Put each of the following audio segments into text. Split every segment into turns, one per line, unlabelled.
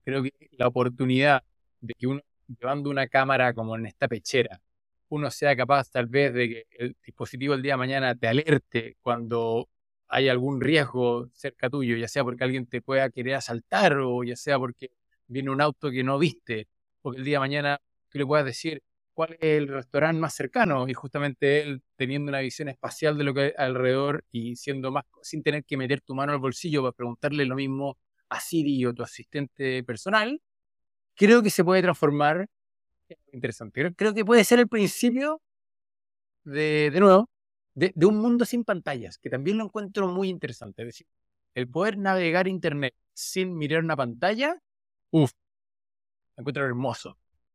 Creo que la oportunidad de que uno, llevando una cámara como en esta pechera, uno sea capaz tal vez de que el dispositivo el día de mañana te alerte cuando hay algún riesgo cerca tuyo, ya sea porque alguien te pueda querer asaltar o ya sea porque viene un auto que no viste, porque el día de mañana tú le puedas decir cuál es el restaurante más cercano y justamente él teniendo una visión espacial de lo que hay alrededor y siendo más, sin tener que meter tu mano al bolsillo para preguntarle lo mismo a Siri o tu asistente personal, creo que se puede transformar en algo interesante. Creo que puede ser el principio de nuevo, de un mundo sin pantallas, que también lo encuentro muy interesante. Es decir, el poder navegar Internet sin mirar una pantalla, uff, lo encuentro hermoso.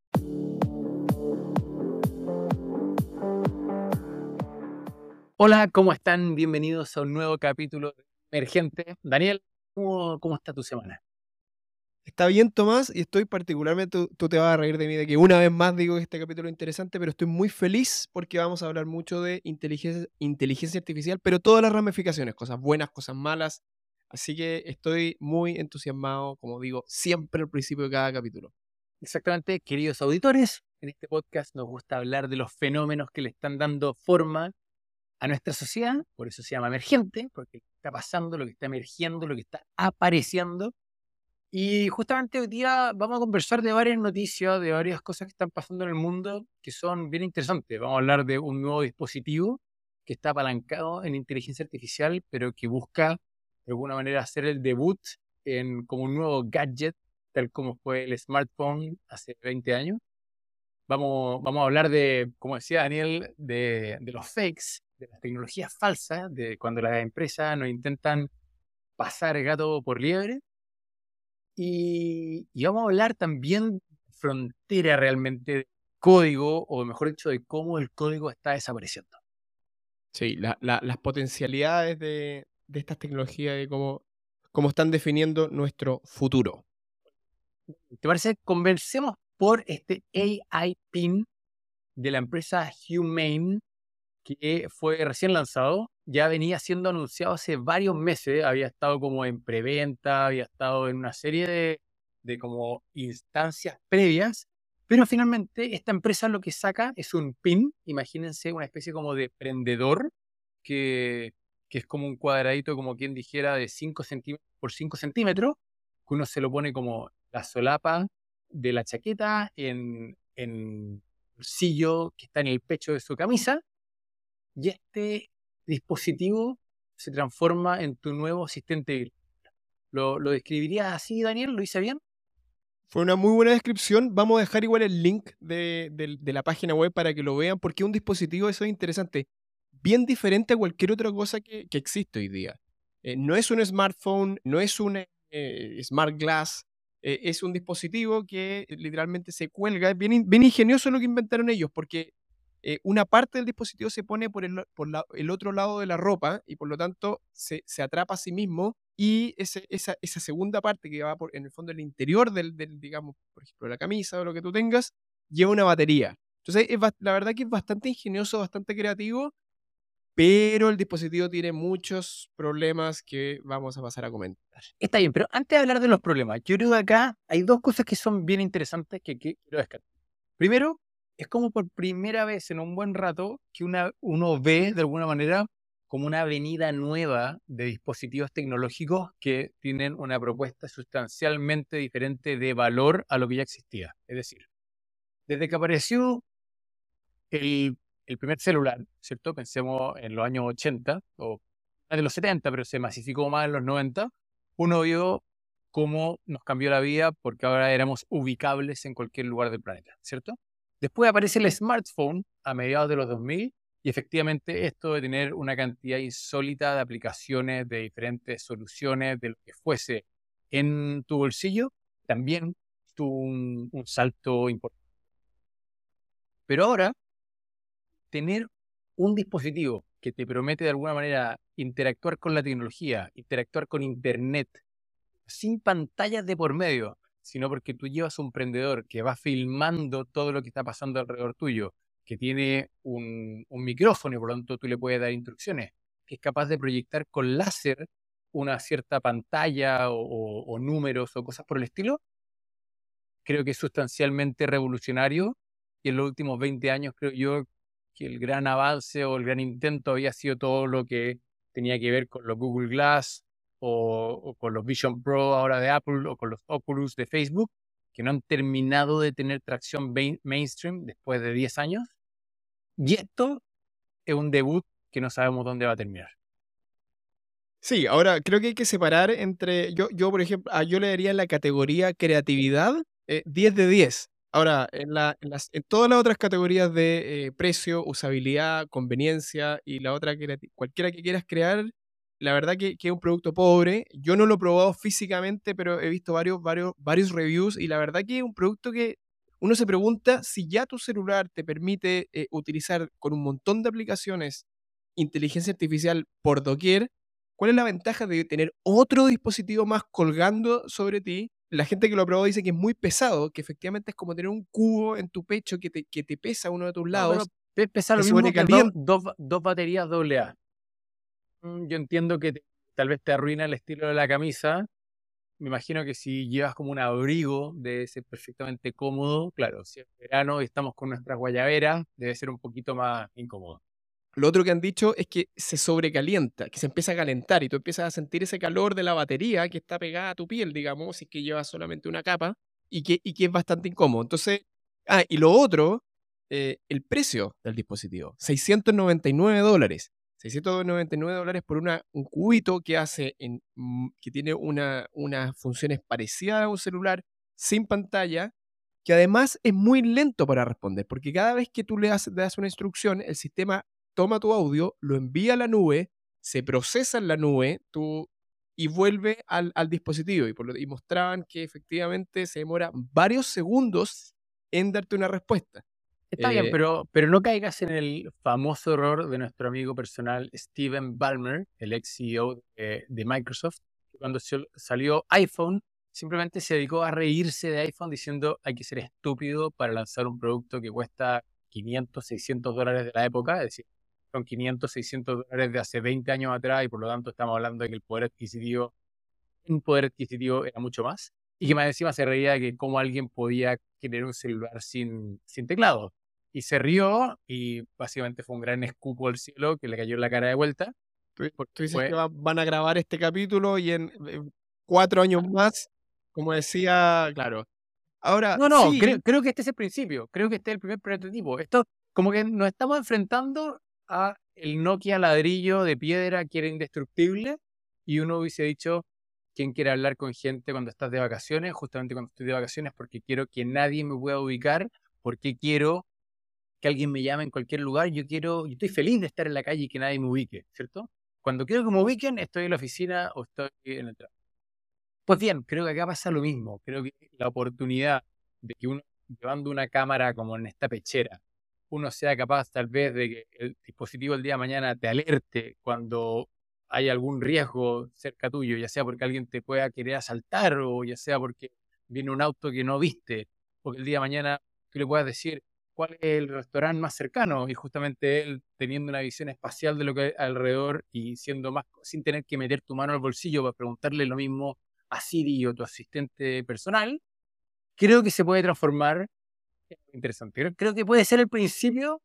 Hola, ¿cómo están? Bienvenidos a un nuevo capítulo de Emergente. Daniel, ¿cómo está tu semana?
Está bien, Tomás, y estoy particularmente, tú te vas a reír de mí de que una vez más digo que este capítulo es interesante, pero estoy muy feliz porque vamos a hablar mucho de inteligencia artificial, pero todas las ramificaciones, cosas buenas, cosas malas. Así que estoy muy entusiasmado, como digo, siempre al principio de cada capítulo.
Exactamente, queridos auditores, en este podcast nos gusta hablar de los fenómenos que le están dando forma a nuestra sociedad, por eso se llama emergente, porque está pasando, lo que está emergiendo, lo que está apareciendo. Y justamente hoy día vamos a conversar de varias noticias, de varias cosas que están pasando en el mundo que son bien interesantes. Vamos a hablar de un nuevo dispositivo que está apalancado en inteligencia artificial, pero que busca de alguna manera hacer el debut como un nuevo gadget, tal como fue el smartphone hace 20 años. Vamos a hablar de, como decía Daniel, de los fakes, de las tecnologías falsas, de cuando las empresas nos intentan pasar gato por liebre. Y vamos a hablar también de frontera realmente de código, o mejor dicho, de cómo el código está desapareciendo.
Sí, las potencialidades de estas tecnologías y cómo están definiendo nuestro futuro.
¿Te parece? Conversemos por este AI PIN de la empresa Humane, que fue recién lanzado, ya venía siendo anunciado hace varios meses, había estado como en preventa, había estado en una serie de como instancias previas, pero finalmente esta empresa lo que saca es un pin, imagínense una especie como de prendedor, que, que es como un cuadradito, como quien dijera, de 5 centímetros por 5 centímetros, que uno se lo pone como la solapa de la chaqueta en bolsillo que está en el pecho de su camisa, y este dispositivo se transforma en tu nuevo asistente virtual. ¿Lo describirías así, Daniel? ¿Lo hice bien?
Fue una muy buena descripción. Vamos a dejar igual el link de la página web para que lo vean, porque un dispositivo, eso es interesante, bien diferente a cualquier otra cosa que existe hoy día. No es un smartphone, no es un smart glass, es un dispositivo que literalmente se cuelga. Es bien ingenioso lo que inventaron ellos, porque una parte del dispositivo se pone por el otro lado de la ropa y por lo tanto se atrapa a sí mismo, y esa segunda parte que va en el fondo el interior digamos, por ejemplo, la camisa o lo que tú tengas, lleva una batería. Entonces, la verdad que es bastante ingenioso, bastante creativo, pero el dispositivo tiene muchos problemas que vamos a pasar a comentar.
Está bien, pero antes de hablar de los problemas, yo creo que acá hay dos cosas que son bien interesantes que quiero destacar. Primero, es como por primera vez en un buen rato que uno ve de alguna manera como una avenida nueva de dispositivos tecnológicos que tienen una propuesta sustancialmente diferente de valor a lo que ya existía. Es decir, desde que apareció el primer celular, ¿cierto? Pensemos en los años 80 o de los 70, pero se masificó más en los 90. Uno vio cómo nos cambió la vida porque ahora éramos ubicables en cualquier lugar del planeta, ¿cierto? Después aparece el smartphone a mediados de los 2000 y efectivamente esto de tener una cantidad insólita de aplicaciones, de diferentes soluciones, de lo que fuese en tu bolsillo, también tuvo un salto importante. Pero ahora tener un dispositivo que te promete de alguna manera interactuar con la tecnología, interactuar con Internet, sin pantallas de por medio, sino porque tú llevas un prendedor que va filmando todo lo que está pasando alrededor tuyo, que tiene un micrófono y por lo tanto tú le puedes dar instrucciones, que es capaz de proyectar con láser una cierta pantalla o números o cosas por el estilo. creo que es sustancialmente revolucionario, y en los últimos 20 años creo yo que el gran avance o el gran intento había sido todo lo que tenía que ver con los Google Glass o con los Vision Pro ahora de Apple o con los Oculus de Facebook, que no han terminado de tener tracción mainstream después de 10 años. Y esto es un debut que no sabemos dónde va a terminar.
Sí, ahora creo que hay que separar entre, yo por ejemplo, yo le daría en la categoría creatividad 10 de 10. Ahora, en todas las otras categorías de precio, usabilidad, conveniencia y la otra, cualquiera que quieras crear, la verdad que es un producto pobre. Yo no lo he probado físicamente, pero he visto varios reviews y la verdad que es un producto que uno se pregunta si ya tu celular te permite utilizar con un montón de aplicaciones inteligencia artificial por doquier. ¿Cuál es la ventaja de tener otro dispositivo más colgando sobre ti? La gente que lo ha probado dice que es muy pesado, que efectivamente es como tener un cubo en tu pecho que te pesa uno de tus
No, pero
lados,
pesa
te
lo mismo que
sobrecalienta.
dos baterías AA. Yo entiendo que tal vez te arruina el estilo de la camisa. Me imagino que si llevas como un abrigo debe ser perfectamente cómodo. Claro, si es verano y estamos con nuestras guayaberas, debe ser un poquito más incómodo.
Lo otro que han dicho es que se sobrecalienta, que se empieza a calentar y tú empiezas a sentir ese calor de la batería que está pegada a tu piel, digamos, si es que llevas solamente una capa y que es bastante incómodo. Entonces, y lo otro, el precio del dispositivo, $699. $699 por un cubito que que tiene unas funciones parecidas a un celular sin pantalla, que además es muy lento para responder, porque cada vez que tú le das una instrucción, el sistema toma tu audio, lo envía a la nube, se procesa en la nube y vuelve al dispositivo. Y mostraban que efectivamente se demora varios segundos en darte una respuesta.
Está bien,
Eh,
pero no caigas en el famoso error de nuestro amigo personal Steven Ballmer, el ex CEO de Microsoft, que cuando salió iPhone, simplemente se dedicó a reírse de iPhone diciendo hay que ser estúpido para lanzar un producto que cuesta 500, $600 de la época, es decir, son 500, $600 de hace 20 años atrás y por lo tanto estamos hablando de que un poder adquisitivo era mucho más. Y que más encima se reía de que cómo alguien podía querer un celular sin teclado. Y se rió y básicamente fue un gran escupo al cielo que le cayó en la cara de vuelta.
tú
Porque
dices que
fue...
van a grabar este capítulo y en 4 años más, como decía, claro. Ahora,
No,
sí,
creo que este es el principio. Creo que este es el primer prototipo. Esto como que nos estamos enfrentando a el Nokia ladrillo de piedra que era indestructible y uno hubiese dicho, ¿quién quiere hablar con gente cuando estás de vacaciones? Justamente cuando estoy de vacaciones porque quiero que nadie me pueda ubicar, porque quiero que alguien me llame en cualquier lugar, yo estoy feliz de estar en la calle y que nadie me ubique, ¿cierto? Cuando quiero que me ubiquen, estoy en la oficina o estoy en el trabajo. Pues bien, creo que acá pasa lo mismo. Creo que la oportunidad de que uno, llevando una cámara como en esta pechera, uno sea capaz tal vez de que el dispositivo el día de mañana te alerte cuando hay algún riesgo cerca tuyo, ya sea porque alguien te pueda querer asaltar o ya sea porque viene un auto que no viste, porque el día de mañana tú le puedas decir cuál es el restaurante más cercano y justamente él teniendo una visión espacial de lo que hay alrededor y siendo más sin tener que meter tu mano al bolsillo para preguntarle lo mismo a Siri o tu asistente personal, creo que se puede transformar en algo interesante. Creo que puede ser el principio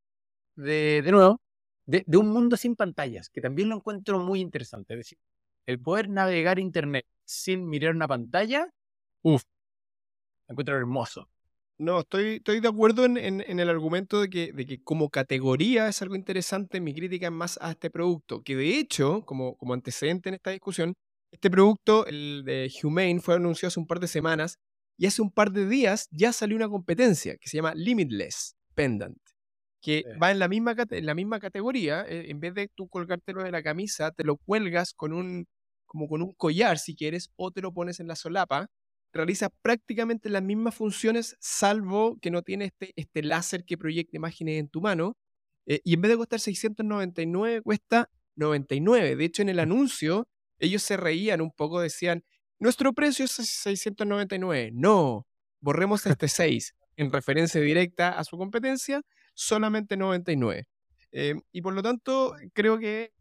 de nuevo, de un mundo sin pantallas, que también lo encuentro muy interesante. Es decir, el poder navegar Internet sin mirar una pantalla, uff, lo encuentro hermoso.
no, estoy de acuerdo en el argumento de que como categoría es algo interesante. Mi crítica es más a este producto, que de hecho, como antecedente en esta discusión, este producto, el de Humane, fue anunciado hace un par de semanas y hace un par de días ya salió una competencia que se llama Limitless Pendant, que va en la misma categoría. En vez de tú colgártelo de la camisa, te lo cuelgas como con un collar si quieres, o te lo pones en la solapa. Realiza prácticamente las mismas funciones, salvo que no tiene este láser que proyecta imágenes en tu mano. Y en vez de costar 699, cuesta 99. De hecho, en el anuncio, ellos se reían un poco, decían, nuestro precio es 699. No, borremos este 6, en referencia directa a su competencia, solamente 99. Y por lo tanto, creo que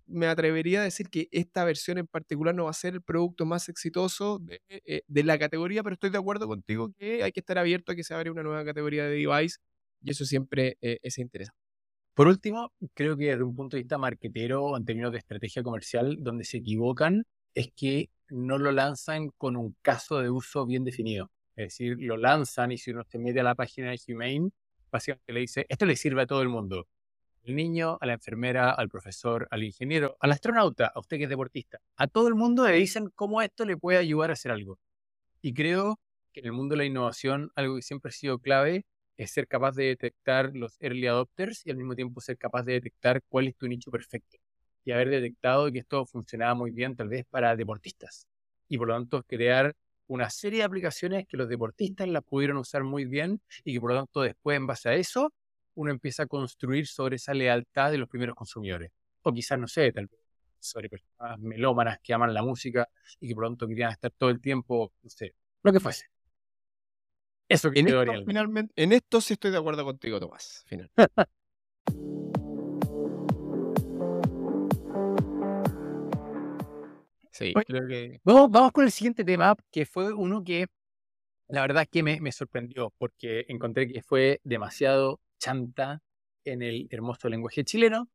me atrevería a decir que esta versión en particular no va a ser el producto más exitoso de la categoría, pero estoy de acuerdo contigo que hay que estar abierto a que se abra una nueva categoría de device y eso siempre es interesante.
Por último, creo que desde un punto de vista marketero o en términos de estrategia comercial, donde se equivocan es que no lo lanzan con un caso de uso bien definido. Es decir, lo lanzan y si uno se mete a la página de Humane, básicamente le dice, esto le sirve a todo el mundo. Al niño, a la enfermera, al profesor, al ingeniero, al astronauta, a usted que es deportista. A todo el mundo le dicen cómo esto le puede ayudar a hacer algo. Y creo que en el mundo de la innovación, algo que siempre ha sido clave es ser capaz de detectar los early adopters y al mismo tiempo ser capaz de detectar cuál es tu nicho perfecto. Y haber detectado que esto funcionaba muy bien tal vez para deportistas. Y por lo tanto crear una serie de aplicaciones que los deportistas las pudieron usar muy bien y que por lo tanto después en base a eso uno empieza a construir sobre esa lealtad de los primeros consumidores. O quizás, no sé, tal vez sobre personas melómanas que aman la música y que por lo tanto querían estar todo el tiempo, no sé, lo que fuese. Eso
En
quedó
esto,
Ariel.
finalmente, en esto sí estoy de acuerdo contigo, Tomás. Final. Sí,
Oye,
creo que
vamos con el siguiente tema, que fue uno que la verdad es que me sorprendió, porque encontré que fue demasiado chanta en el hermoso lenguaje chileno,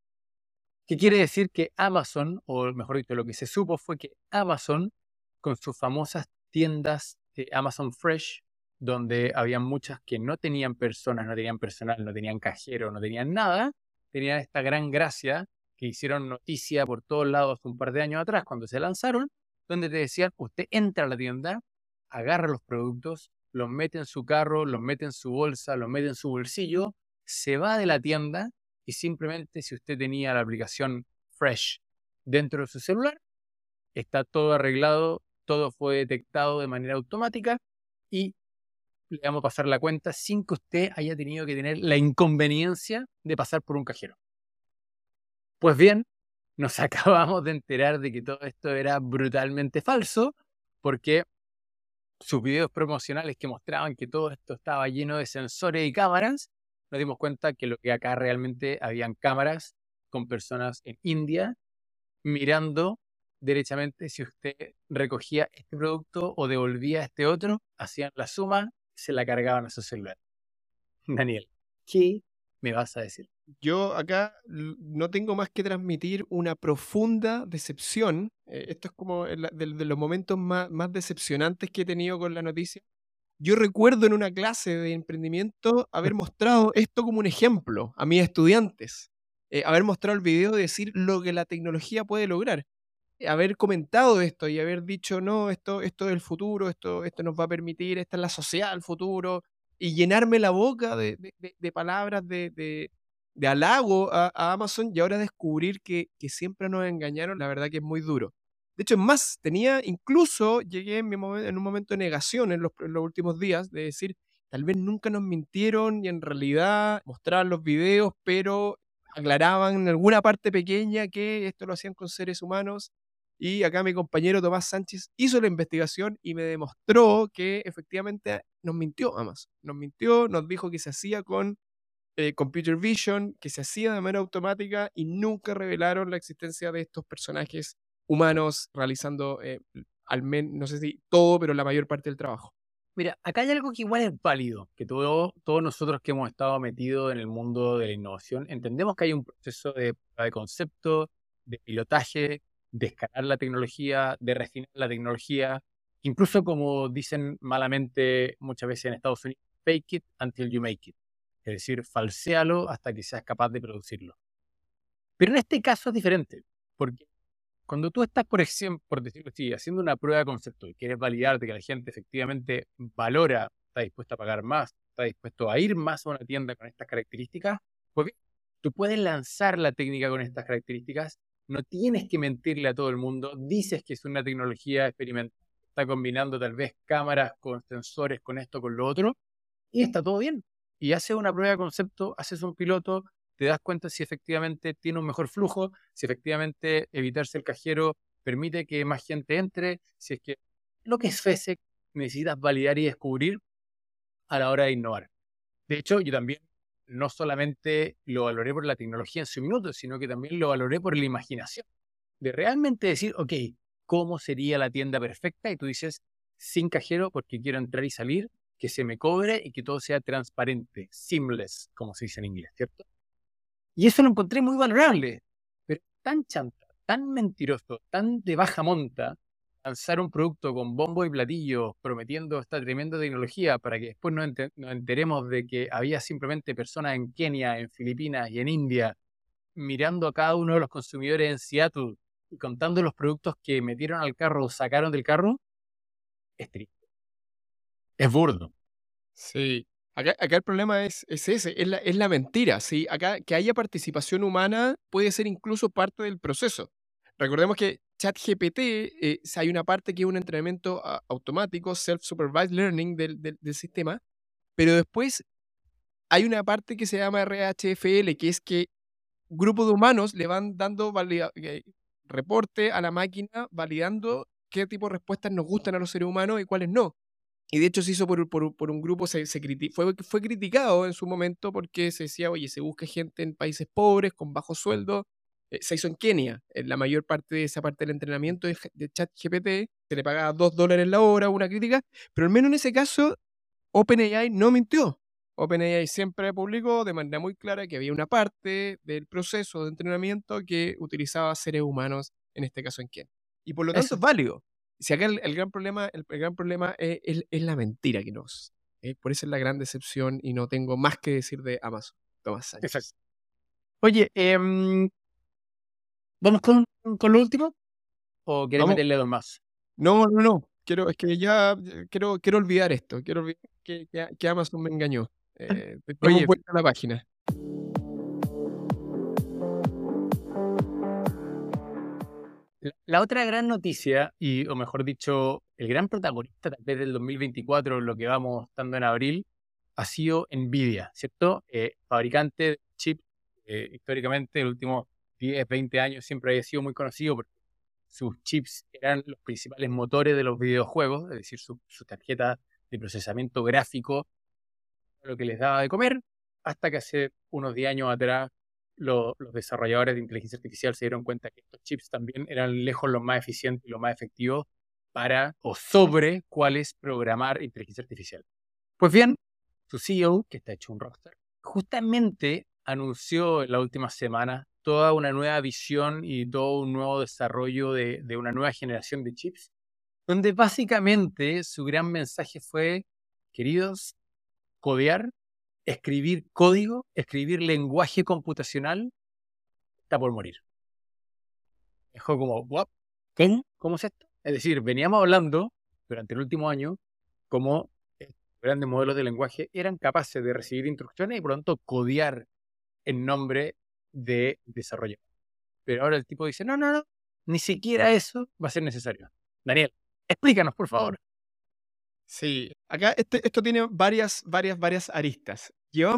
que quiere decir que Amazon, o mejor dicho, lo que se supo fue que Amazon, con sus famosas tiendas de Amazon Fresh, donde había muchas que no tenían personas, no tenían personal, no tenían cajero, no tenían nada, tenían esta gran gracia que hicieron noticia por todos lados un par de años atrás cuando se lanzaron, donde te decían, usted entra a la tienda, agarra los productos, los mete en su carro, los mete en su bolsa, los mete en su bolsillo, se va de la tienda y simplemente si usted tenía la aplicación Fresh dentro de su celular, está todo arreglado, todo fue detectado de manera automática y le vamos a pasar la cuenta sin que usted haya tenido que tener la inconveniencia de pasar por un cajero. Pues bien, nos acabamos de enterar de que todo esto era brutalmente falso porque sus videos promocionales que mostraban que todo esto estaba lleno de sensores y cámaras, nos dimos cuenta que lo que acá realmente habían cámaras con personas en India mirando derechamente si usted recogía este producto o devolvía este otro, hacían la suma, se la cargaban a su celular. Daniel, ¿qué me vas a decir?
yo acá no tengo más que transmitir una profunda decepción. Esto es como de los momentos más decepcionantes que he tenido con la noticia. Yo recuerdo en una clase de emprendimiento haber mostrado esto como un ejemplo a mis estudiantes. Haber mostrado el video y decir lo que la tecnología puede lograr. Haber comentado esto y haber dicho, no, esto es el futuro, esto nos va a permitir, esta es la sociedad del futuro, y llenarme la boca de palabras de halago a Amazon y ahora descubrir que siempre nos engañaron, la verdad que es muy duro. De hecho, es más, incluso llegué en un momento de negación en los últimos días, de decir, tal vez nunca nos mintieron y en realidad mostraban los videos, pero aclaraban en alguna parte pequeña que esto lo hacían con seres humanos. Y acá mi compañero Tomás Sánchez hizo la investigación y me demostró que efectivamente nos mintió Amazon. Nos mintió, nos dijo que se hacía con computer vision, que se hacía de manera automática y nunca revelaron la existencia de estos personajes humanos realizando, al menos, no sé si todo, pero la mayor parte del trabajo.
Mira, acá hay algo que igual es válido, que todos nosotros que hemos estado metidos en el mundo de la innovación, entendemos que hay un proceso de concepto, de pilotaje, de escalar la tecnología, de refinar la tecnología, incluso como dicen malamente muchas veces en Estados Unidos, fake it until you make it. Es decir, falséalo hasta que seas capaz de producirlo. Pero en este caso es diferente, porque cuando tú estás, por ejemplo, por decirlo así, haciendo una prueba de concepto y quieres validarte que la gente efectivamente valora, está dispuesto a pagar más, está dispuesto a ir más a una tienda con estas características, pues bien, tú puedes lanzar la técnica con estas características, no tienes que mentirle a todo el mundo, dices que es una tecnología experimental, está combinando tal vez cámaras con sensores, con esto, con lo otro, y está todo bien. Y haces una prueba de concepto, haces un piloto, te das cuenta si efectivamente tiene un mejor flujo, si efectivamente evitarse el cajero permite que más gente entre, si es que lo que es FESE necesitas validar y descubrir a la hora de innovar. De hecho, yo también no solamente lo valoré por la tecnología en su minuto, sino que también lo valoré por la imaginación. De realmente decir, ok, ¿cómo sería la tienda perfecta? Y tú dices, sin cajero porque quiero entrar y salir, que se me cobre y que todo sea transparente, seamless, como se dice en inglés, ¿cierto? Y eso lo encontré muy valorable, pero tan chanta, tan mentiroso, tan de baja monta, lanzar un producto con bombo y platillo prometiendo esta tremenda tecnología para que después nos enteremos de que había simplemente personas en Kenia, en Filipinas y en India mirando a cada uno de los consumidores en Seattle y contando los productos que metieron al carro o sacaron del carro, es triste, es burdo.
Sí. Acá el problema es ese, es la mentira, ¿sí? Acá que haya participación humana puede ser incluso parte del proceso. Recordemos que ChatGPT, hay una parte que es un entrenamiento automático, self-supervised learning del sistema, pero después hay una parte que se llama RHFL, que es que grupos de humanos le van dando reporte a la máquina validando qué tipo de respuestas nos gustan a los seres humanos y cuáles no. Y de hecho se hizo por un grupo, fue criticado en su momento porque se decía, oye, se busca gente en países pobres, con bajos sueldos. Se hizo en Kenia, en la mayor parte de esa parte del entrenamiento de ChatGPT, se le pagaba $2 la hora, una crítica, pero al menos en ese caso OpenAI no mintió. OpenAI siempre publicó de manera muy clara que había una parte del proceso de entrenamiento que utilizaba seres humanos, en este caso en Kenia. Y por lo tanto
Eso.
es válido. Si acá el gran problema, el gran problema es la mentira que nos. Por eso es la gran decepción y no tengo más que decir de Amazon. Tomás
Exacto.
Sánchez.
Oye, ¿vamos con lo último? ¿O quieres
Vamos.
meterle dos más?
No, no, no. Es que ya quiero olvidar esto. Quiero olvidar que Amazon me engañó. Demos
Oye,
vuelta a la página.
la otra gran noticia, o mejor dicho, el gran protagonista tal vez del 2024, lo que vamos estando en abril, ha sido Nvidia, ¿cierto? Fabricante de chips, históricamente, en los últimos 10, 20 años siempre había sido muy conocido porque sus chips eran los principales motores de los videojuegos, es decir, su tarjeta de procesamiento gráfico, lo que les daba de comer, hasta que hace unos 10 años atrás los desarrolladores de inteligencia artificial se dieron cuenta que estos chips también eran lejos los más eficientes y los más efectivos para o sobre cuáles programar inteligencia artificial. Pues bien, su CEO, que está hecho un rockstar, justamente anunció en la última semana toda una nueva visión y todo un nuevo desarrollo de una nueva generación de chips, donde básicamente su gran mensaje fue, queridos, codear, escribir código, escribir lenguaje computacional, está por morir. Dejó como, ¿what? ¿Cómo? ¿Cómo es esto? Es decir, veníamos hablando durante el último año cómo grandes modelos de lenguaje eran capaces de recibir instrucciones y por lo tanto codear en nombre de desarrollador. Pero ahora el tipo dice, no, no, no, ni siquiera eso va a ser necesario. Daniel, explícanos, por favor.
Sí, acá esto tiene varias aristas.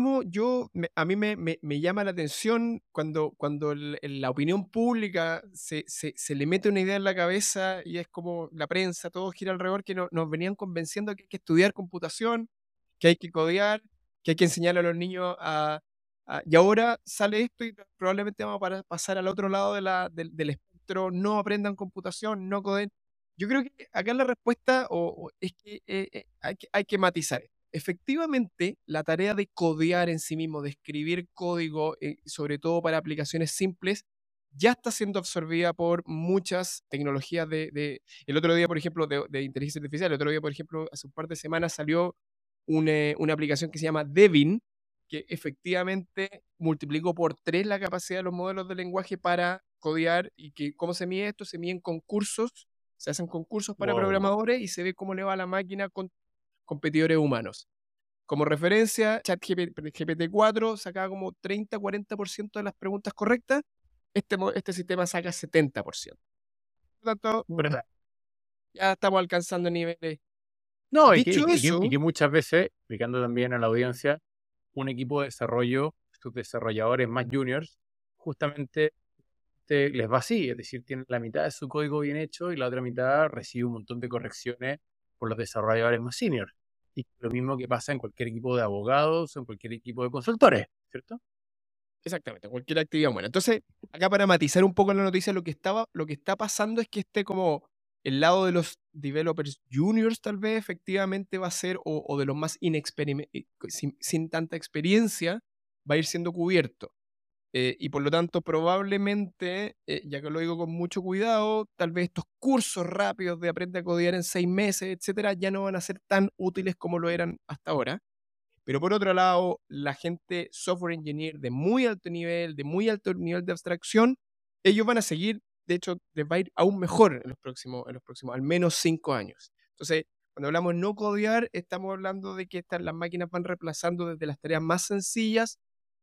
A mí me llama la atención cuando la opinión pública se le mete una idea en la cabeza y es como la prensa, todo gira alrededor, que nos venían convenciendo que hay que estudiar computación, que hay que codear, que hay que enseñarle a los niños y ahora sale esto y probablemente vamos a pasar al otro lado del espectro, no aprendan computación, no codeen. Yo creo que acá la respuesta es que hay que matizar. Efectivamente, la tarea de codear en sí mismo, de escribir código, sobre todo para aplicaciones simples, ya está siendo absorbida por muchas tecnologías el otro día, por ejemplo, de inteligencia artificial. El otro día, por ejemplo, hace un par de semanas salió una aplicación que se llama Devin, que efectivamente multiplicó por 3 la capacidad de los modelos de lenguaje para codear y que cómo se mide esto, se miden concursos, se hacen concursos para
Wow.
programadores y se ve cómo le va a la máquina con competidores humanos. Como referencia, ChatGPT 4 sacaba como 30-40% de las preguntas correctas, este sistema saca 70%. Por lo tanto,
¿Verdad?
ya estamos alcanzando niveles.
No,
Dicho
y
eso,
que muchas veces, explicando también a la audiencia, un equipo de desarrollo, sus desarrolladores más juniors, justamente les va así, es decir, tienen la mitad de su código bien hecho y la otra mitad recibe un montón de correcciones por los desarrolladores más seniors. Y lo mismo que pasa en cualquier equipo de abogados o en cualquier equipo de consultores, ¿cierto?
Exactamente, cualquier actividad buena. Entonces, acá para matizar un poco la noticia, lo que está pasando es que como el lado de los developers juniors tal vez efectivamente va a ser, o de los más sin tanta experiencia, va a ir siendo cubierto. Y por lo tanto, probablemente, ya que lo digo con mucho cuidado, tal vez estos cursos rápidos de aprende a codear en 6 meses, etcétera, ya no van a ser tan útiles como lo eran hasta ahora. Pero por otro lado, la gente software engineer de muy alto nivel, de abstracción, ellos van a seguir, de hecho, les va a ir aún mejor en los próximos al menos 5 años. Entonces, cuando hablamos de no codear, estamos hablando de que las máquinas van reemplazando desde las tareas más sencillas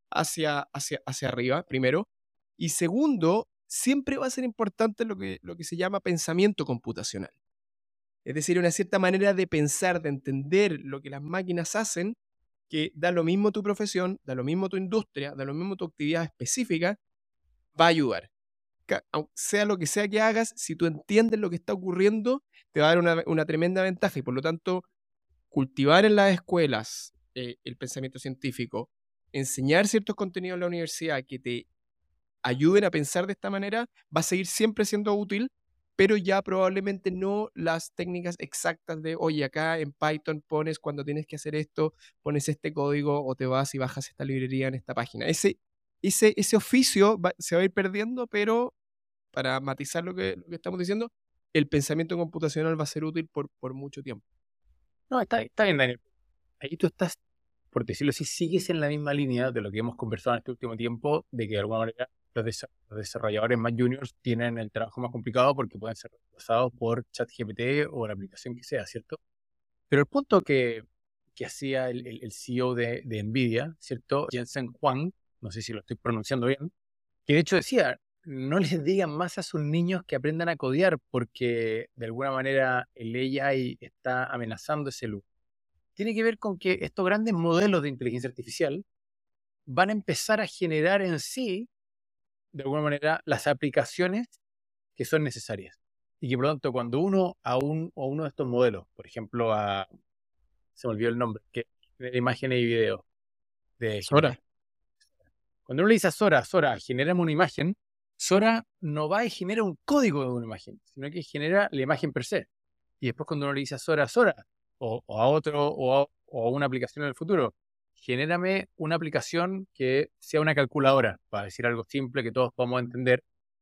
hacia arriba, primero. Y segundo, siempre va a ser importante lo que se llama pensamiento computacional. Es decir, una cierta manera de pensar, de entender lo que las máquinas hacen, que da lo mismo tu profesión, da lo mismo tu industria, da lo mismo tu actividad específica, va a ayudar. Sea lo que sea que hagas, si tú entiendes lo que está ocurriendo, te va a dar una tremenda ventaja y por lo tanto, cultivar en las escuelas el pensamiento científico, enseñar ciertos contenidos en la universidad que te ayuden a pensar de esta manera, va a seguir siempre siendo útil, pero ya probablemente no las técnicas exactas de, oye, acá en Python pones cuando tienes que hacer esto, pones este código o te vas y bajas esta librería en esta página. Ese oficio se va a ir perdiendo, pero para matizar lo que estamos diciendo, el pensamiento computacional va a ser útil por mucho tiempo.
No, está bien, Daniel. Ahí tú estás, por decirlo así, sigues en la misma línea de lo que hemos conversado en este último tiempo, de que de alguna manera los desarrolladores más juniors tienen el trabajo más complicado porque pueden ser reemplazados por ChatGPT o la aplicación que sea, ¿cierto? Pero el punto que hacía el CEO de NVIDIA, ¿cierto? Jensen Huang, no sé si lo estoy pronunciando bien, que de hecho decía, no les digan más a sus niños que aprendan a codear porque de alguna manera el AI está amenazando ese lugar. Tiene que ver con que estos grandes modelos de inteligencia artificial van a empezar a generar en sí, de alguna manera, las aplicaciones que son necesarias. Y que por lo tanto, cuando uno de estos modelos, por ejemplo, se me olvidó el nombre, que genera imágenes y videos de
Sora.
GPT. Cuando uno le dice a Sora, genérame una imagen, Sora no va y genera un código de una imagen, sino que genera la imagen per se. Y después cuando uno le dice a Sora, o a otro, o a una aplicación en el futuro, genérame una aplicación que sea una calculadora, para decir algo simple que todos podamos entender.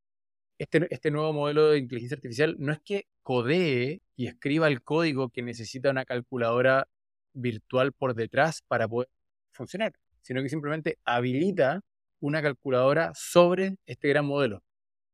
Este nuevo modelo de inteligencia artificial no es que codee y escriba el código que necesita una calculadora virtual por detrás para poder funcionar, sino que simplemente habilita una calculadora sobre este gran modelo.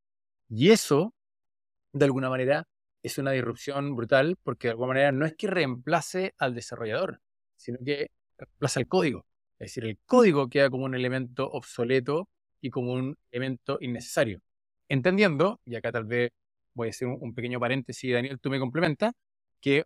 Y eso, de alguna manera, es una disrupción brutal porque de alguna manera no es que reemplace al desarrollador, sino que reemplaza el código. Es decir, el código queda como un elemento obsoleto y como un elemento innecesario. Entendiendo, y acá tal vez voy a hacer un pequeño paréntesis, Daniel, tú me complementas, que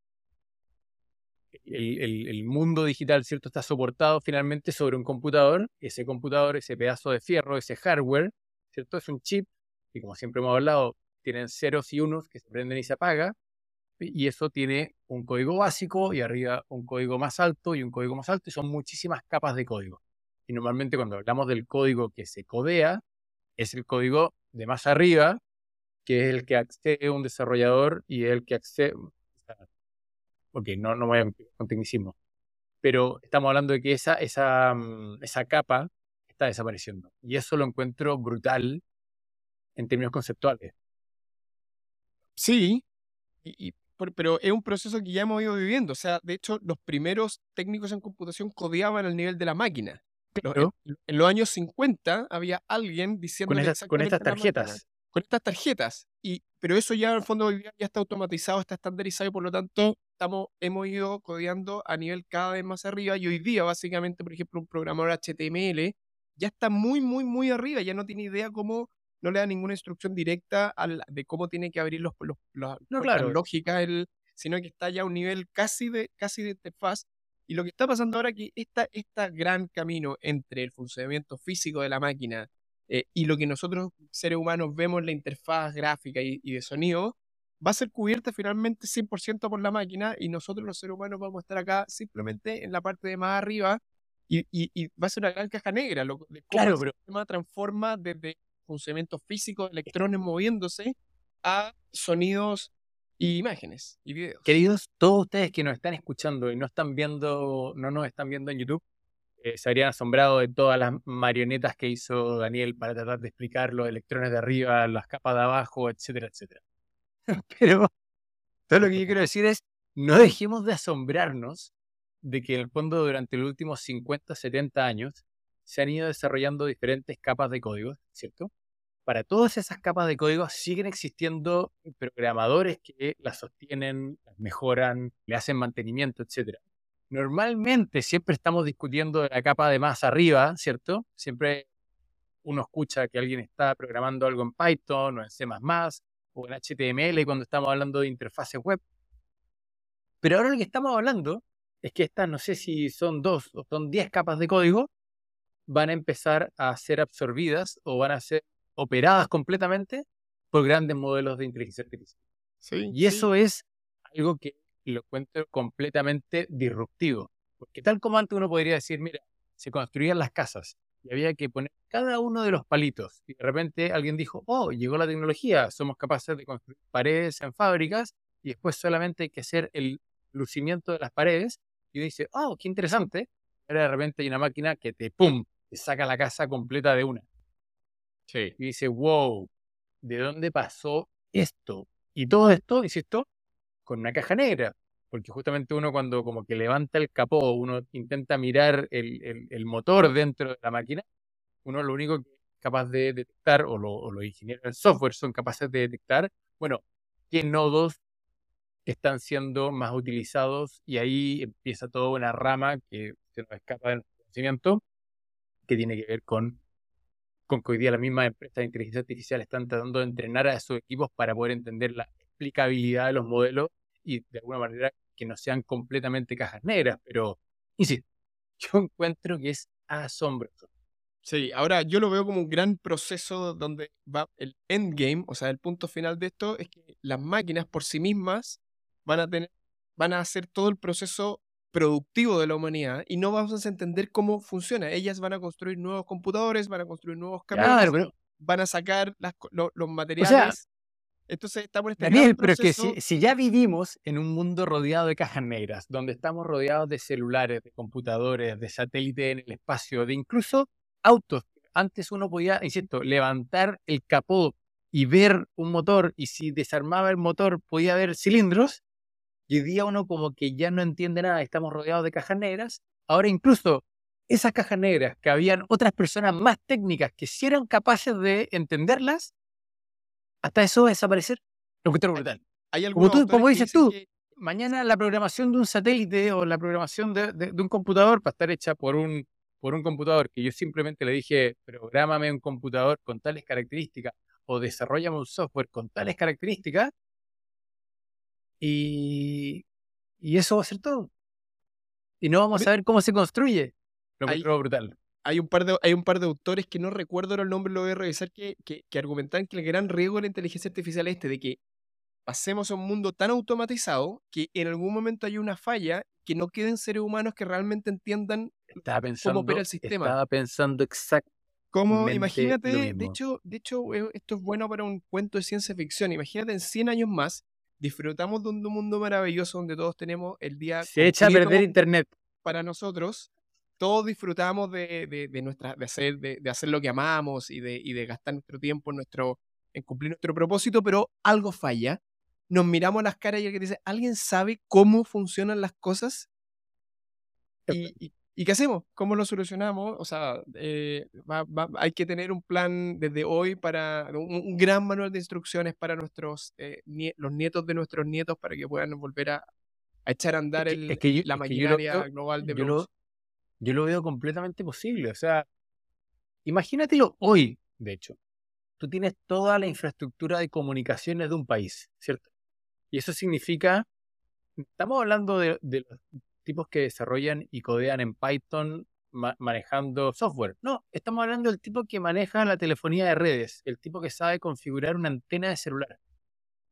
el mundo digital, ¿cierto?, está soportado finalmente sobre un computador. Ese computador, ese pedazo de fierro, ese hardware, ¿cierto?, es un chip, y como siempre hemos hablado, tienen ceros y unos que se prenden y se apagan, y eso tiene un código básico y arriba un código más alto y un código más alto, y son muchísimas capas de código. Y normalmente cuando hablamos del código que se codea, es el código de más arriba, que es el que accede un desarrollador y el que accede... Ok, no voy a con tecnicismo, pero estamos hablando de que esa capa está desapareciendo. Y eso lo encuentro brutal en términos conceptuales.
Sí, pero es un proceso que ya hemos ido viviendo. O sea, de hecho, los primeros técnicos en computación codeaban al nivel de la máquina.
Pero
En los años 50 había alguien diciéndole
con estas
exactamente a la máquina,
tarjetas,
con estas tarjetas. Pero eso ya en el fondo hoy día ya está automatizado, está estandarizado y por lo tanto hemos ido codeando a nivel cada vez más arriba y hoy día básicamente, por ejemplo, un programador HTML ya está muy, muy, muy arriba, ya no tiene idea cómo, no le da ninguna instrucción directa de cómo tiene que abrir las
no,
puertas
claro,
lógicas, sino que está ya a un nivel casi de interfaz. Y lo que está pasando ahora es que este gran camino entre el funcionamiento físico de la máquina y lo que nosotros, seres humanos, vemos en la interfaz gráfica y de sonido, va a ser cubierta finalmente 100% por la máquina y nosotros los seres humanos vamos a estar acá simplemente en la parte de más arriba y va a ser una gran caja negra de cómo el
Claro, pero
sistema transforma desde funcionamientos físicos, electrones moviéndose, a sonidos y imágenes y videos.
queridos, todos ustedes que nos están escuchando y no están viendo, no nos están viendo en YouTube, se habrían asombrado de todas las marionetas que hizo Daniel para tratar de explicar los electrones de arriba, las capas de abajo, etcétera, etcétera. Pero todo lo que yo quiero decir es, no dejemos de asombrarnos de que en el fondo durante los últimos 50, 70 años se han ido desarrollando diferentes capas de código, ¿cierto? Para todas esas capas de código siguen existiendo programadores que las sostienen, las mejoran, le hacen mantenimiento, etcétera. Normalmente siempre estamos discutiendo de la capa de más arriba, ¿cierto? Siempre uno escucha que alguien está programando algo en Python o en C++ o en HTML cuando estamos hablando de interfaces web. Pero ahora lo que estamos hablando es que estas, no sé si son 2 o son 10 capas de código, van a empezar a ser absorbidas o van a ser operadas completamente por grandes modelos de inteligencia artificial.
Sí,
Y
sí.
eso es algo que lo encuentro completamente disruptivo. Porque tal como antes uno podría decir, mira, se construían las casas y había que poner cada uno de los palitos. Y de repente alguien dijo, oh, llegó la tecnología, somos capaces de construir paredes en fábricas y después solamente hay que hacer el lucimiento de las paredes. Y uno dice, oh, qué interesante. Ahora de repente hay una máquina que ¡pum!, te saca la casa completa de una.
Sí.
Y dice, wow, ¿de dónde pasó esto? Y todo esto, insisto, con una caja negra, porque justamente uno cuando como que levanta el capó, uno intenta mirar el motor dentro de la máquina, uno lo único que es capaz de detectar, o los ingenieros del software son capaces de detectar, bueno, qué nodos están siendo más utilizados y ahí empieza toda una rama que se nos escapa del conocimiento, que tiene que ver con que hoy día las mismas empresas de inteligencia artificial están tratando de entrenar a esos equipos para poder entender la explicabilidad de los modelos y de alguna manera que no sean completamente cajas negras. Pero, insisto, yo encuentro que es asombroso.
Sí, ahora yo lo veo como un gran proceso donde va el endgame, o sea, el punto final de esto es que las máquinas por sí mismas van a tener, van a hacer todo el proceso productivo de la humanidad y no vamos a entender cómo funciona. Ellas van a construir nuevos computadores, van a construir nuevos
Claro,
camiones,
pero,
van a sacar los
o sea,
materiales. Entonces estamos en este gran
Daniel, pero es que
proceso.
si ya vivimos en un mundo rodeado de cajas negras, donde estamos rodeados de celulares, de computadores, de satélites en el espacio, de incluso autos. Antes uno podía, insisto, levantar el capó y ver un motor, y si desarmaba el motor podía ver cilindros, y hoy día uno como que ya no entiende nada, estamos rodeados de cajas negras. Ahora incluso esas cajas negras, que habían otras personas más técnicas que sí eran capaces de entenderlas, hasta eso va a desaparecer. Lo encuentro
Hay,
brutal.
hay
Como
algunos
tú,
autores
como
que
dices
dicen
tú,
que
mañana la programación de un satélite o la programación de un computador va a estar hecha por un computador, que yo simplemente le dije, prográmame un computador con tales características o desarrollame un software con tales características y, y eso va a ser todo. Y no vamos
por-
a ver cómo se construye. Lo
hay,
encuentro brutal.
hay un par de autores que no recuerdo ahora el nombre, lo voy a revisar, que argumentan que el gran riesgo de la inteligencia artificial es este, de que pasemos a un mundo tan automatizado que en algún momento haya una falla, que no queden seres humanos que realmente entiendan cómo opera el sistema.
Estaba pensando
Como,
exactamente lo
imagínate,
mismo.
de hecho, esto es bueno para un cuento de ciencia ficción. Imagínate en 100 años más, disfrutamos de un mundo maravilloso donde todos tenemos el día
Se echa a perder
completo
Internet.
para nosotros. Todos disfrutamos de hacer lo que amamos y de gastar nuestro tiempo en cumplir nuestro propósito, pero algo falla. Nos miramos a las caras y alguien dice, ¿alguien sabe cómo funcionan las cosas? ¿Y qué hacemos? ¿Cómo lo solucionamos? O sea, hay que tener un plan desde hoy para un gran manual de instrucciones para los nietos de nuestros nietos para que puedan volver a echar a andar la
Es que yo lo
maquinaria
veo,
global de
yo
producción.
lo, yo lo veo completamente posible. O sea, imagínatelo hoy, de hecho. Tú tienes toda la infraestructura de comunicaciones de un país, ¿cierto? Y eso significa, estamos hablando de los tipos que desarrollan y codean en Python manejando software. No, estamos hablando del tipo que maneja la telefonía de redes, el tipo que sabe configurar una antena de celular.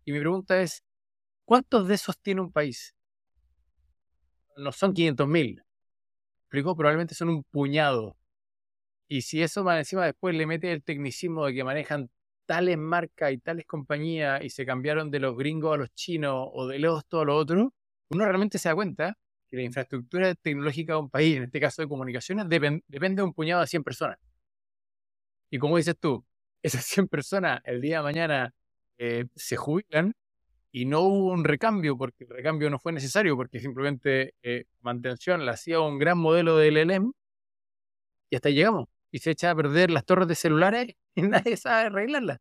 Y mi pregunta es, ¿cuántos de esos tiene un país? No son 500.000. Explicó, probablemente son un puñado. Y si eso más encima después le mete el tecnicismo de que manejan tales marcas y tales compañías y se cambiaron de los gringos a los chinos o de los todo a lo otro, uno realmente se da cuenta que la infraestructura tecnológica de un país, en este caso de comunicaciones, depende de un puñado de 100 personas. Y como dices tú, esas 100 personas el día de mañana se jubilan y no hubo un recambio, porque el recambio no fue necesario, porque simplemente mantención la hacía un gran modelo de LLM y hasta ahí llegamos. Y se echa a perder las torres de celulares y nadie sabe arreglarlas.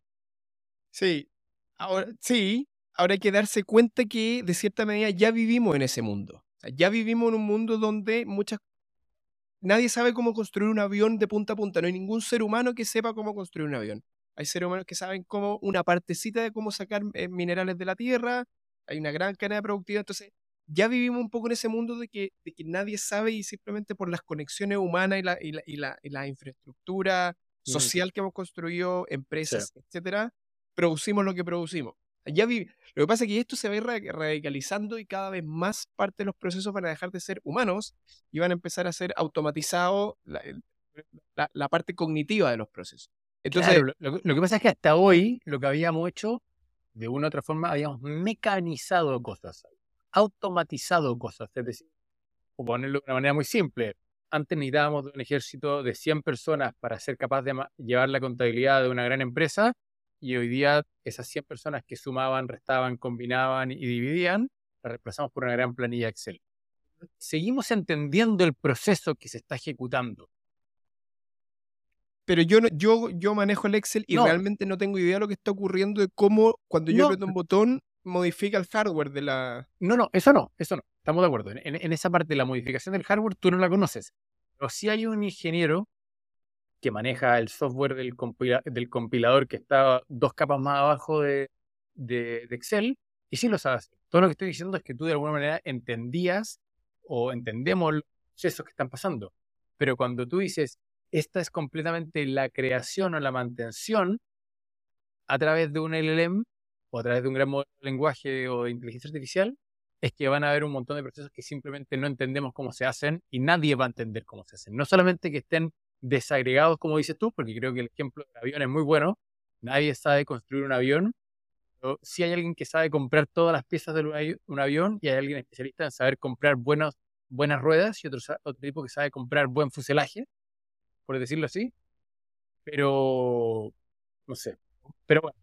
Sí, ahora hay que darse cuenta que de cierta manera ya vivimos en ese mundo. O sea, ya vivimos en un mundo donde nadie sabe cómo construir un avión de punta a punta. No hay ningún ser humano que sepa cómo construir un avión. Hay seres humanos que saben cómo una partecita de cómo sacar minerales de la tierra. Hay una gran cadena de productividad. Entonces, ya vivimos un poco en ese mundo de que nadie sabe y simplemente por las conexiones humanas y la infraestructura
Mm,
social que hemos construido,
sí.
empresas, etcétera, producimos lo que producimos. Lo que pasa es que esto se va a ir radicalizando y cada vez más parte de los procesos van a dejar de ser humanos y van a empezar a ser automatizados la parte cognitiva de los procesos. Entonces,
Claro, lo que pasa es que hasta hoy lo que habíamos hecho, de una u otra forma, habíamos mecanizado cosas, automatizado cosas. Es decir, o ponerlo de una manera muy simple, antes necesitábamos de un ejército de 100 personas para ser capaz de llevar la contabilidad de una gran empresa, y hoy día esas 100 personas que sumaban, restaban, combinaban y dividían, las reemplazamos por una gran planilla Excel. Seguimos entendiendo el proceso que se está ejecutando.
pero yo manejo el Excel y
No,
realmente no tengo idea de lo que está ocurriendo de cómo cuando yo
no,
aprieto un botón modifica el hardware de la...
no, eso no, eso no. Estamos de acuerdo. En esa parte de la modificación del hardware tú no la conoces. Pero sí hay un ingeniero que maneja el software del compilador que está 2 capas más abajo de Excel, y sí lo sabe hacer. Todo lo que estoy diciendo es que tú de alguna manera entendías o entendemos los procesos que están pasando. Pero cuando tú dices, esta es completamente la creación o la mantención a través de un LLM o a través de un gran modelo de lenguaje o de inteligencia artificial, es que van a haber un montón de procesos que simplemente no entendemos cómo se hacen y nadie va a entender cómo se hacen. No solamente que estén desagregados, como dices tú, porque creo que el ejemplo del avión es muy bueno. Nadie sabe construir un avión, pero sí hay alguien que sabe comprar todas las piezas de un avión, y hay alguien especialista en saber comprar buenas ruedas, y otro tipo que sabe comprar buen fuselaje, por decirlo así. Pero, no sé. Pero bueno,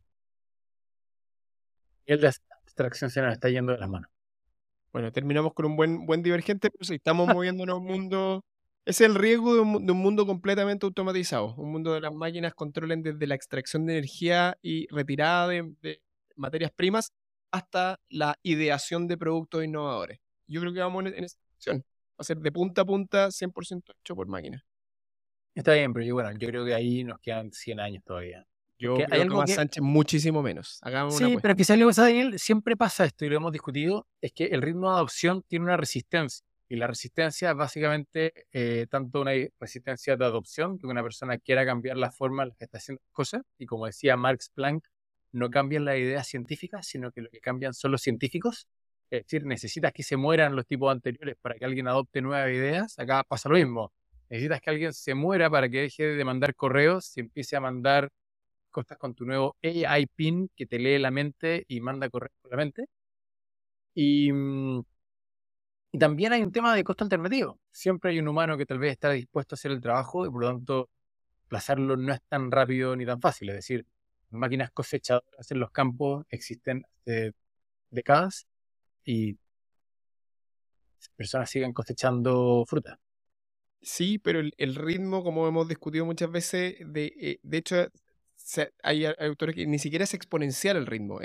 el de abstracción se nos está yendo de las manos.
Bueno, terminamos con un buen divergente, pero sí, estamos moviéndonos a un mundo... Es el riesgo de un mundo completamente automatizado, un mundo de las máquinas controlen desde la extracción de energía y retirada de materias primas hasta la ideación de productos innovadores. Yo creo que vamos en esa dirección. Va a ser de punta a punta 100% hecho por máquinas.
Está bien, pero bueno, yo creo que ahí nos quedan 100 años todavía.
Yo
Porque hay
creo que
algo
más
que,
Sánchez muchísimo menos. Hagamos una
sí,
apuesta.
pero quizás lo que pasa, Daniel, siempre pasa esto y lo hemos discutido, es que el ritmo de adopción tiene una resistencia. Y la resistencia es básicamente tanto una resistencia de adopción, que una persona quiera cambiar la forma en la que está haciendo las cosas, y como decía Marx Planck, no cambian las ideas científicas, sino que lo que cambian son los científicos. Es decir, necesitas que se mueran los tipos anteriores para que alguien adopte nuevas ideas. Acá pasa lo mismo. Necesitas que alguien se muera para que deje de mandar correos y empiece a mandar cosas con tu nuevo AI PIN que te lee la mente y manda correos por la mente. Y, y también hay un tema de costo alternativo. Siempre hay un humano que tal vez está dispuesto a hacer el trabajo y por lo tanto plazarlo no es tan rápido ni tan fácil. Es decir, máquinas cosechadoras en los campos existen hace décadas y personas siguen cosechando fruta.
Sí, pero el ritmo, como hemos discutido muchas veces, de hecho, hay autores que ni siquiera es exponencial el ritmo,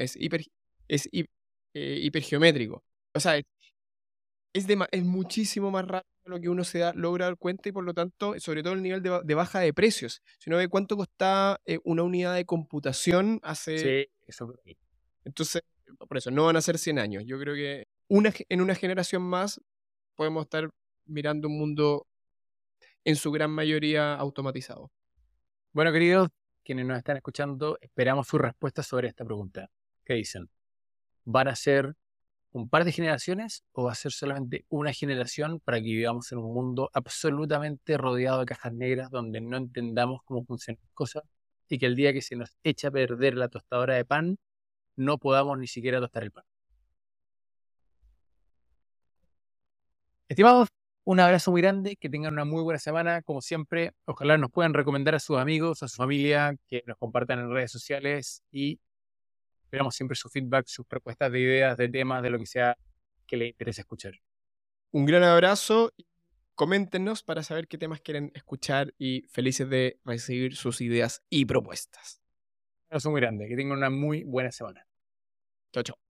es hipergeométrico. O sea, es muchísimo más rápido de lo que uno logra dar cuenta y por lo tanto, sobre todo el nivel de baja de precios. Si uno ve cuánto costaba una unidad de computación hace...
Sí, eso.
Entonces, por eso, no van a ser 100 años. Yo creo que en una generación más podemos estar mirando un mundo en su gran mayoría automatizado.
Bueno, queridos, quienes nos están escuchando, esperamos sus respuestas sobre esta pregunta. ¿Qué dicen? ¿Van a ser un par de generaciones o va a ser solamente una generación para que vivamos en un mundo absolutamente rodeado de cajas negras donde no entendamos cómo funcionan las cosas y que el día que se nos echa a perder la tostadora de pan no podamos ni siquiera tostar el pan? Estimados, un abrazo muy grande, que tengan una muy buena semana, como siempre. Ojalá nos puedan recomendar a sus amigos, a su familia, que nos compartan en redes sociales y esperamos siempre su feedback, sus propuestas de ideas, de temas, de lo que sea que les interese escuchar.
Un gran abrazo. Coméntenos para saber qué temas quieren escuchar y felices de recibir sus ideas y propuestas.
Un abrazo muy grande, que tengan una muy buena semana.
Chao, chao.